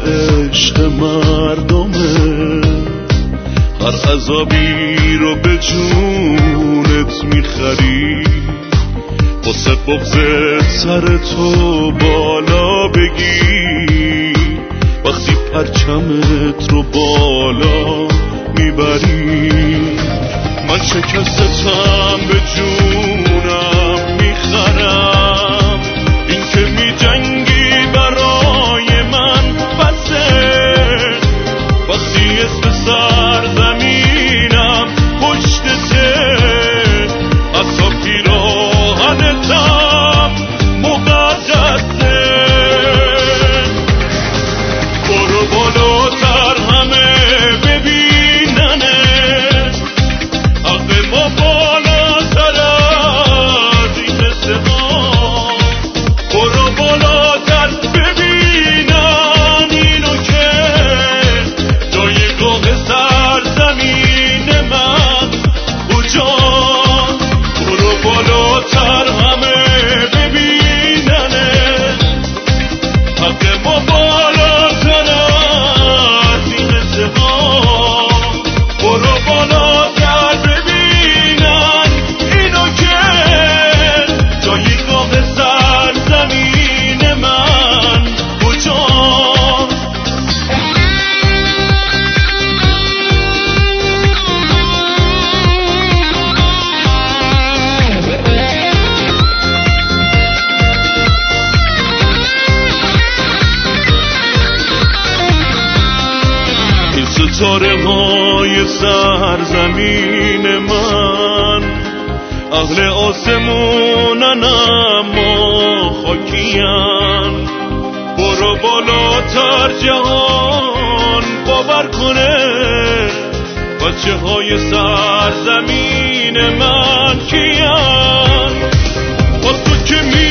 عشق مردمه، هر عذابی رو به جونت میخری، واسه بغضت سر تو بالا بگی، وقتی پرچمت رو بالا میبری. من شکستتم به جونم میخرم، این که میجنگی برای من بسه، وقتی اسم سرزمینم پشتته، حتی پیراهنتم مقدسه. برو بالاتر همه ببیننه، حق ما بالاتر از این قصه ها. برو بالاتر ببینن اینو که جایگاه سرزمین من کجاست. برو بالاتر همه ببیننه، حق ما بالاتر از این قصه ها. برو بالاتر ببینن اینو که جایگاه سرزمین من کجاست. این ستاره های سرزمین من اهل آسمونن اما خاکین. برو بالاتر جهان باور کنه، بچه های سرزمین من کیان. با تو که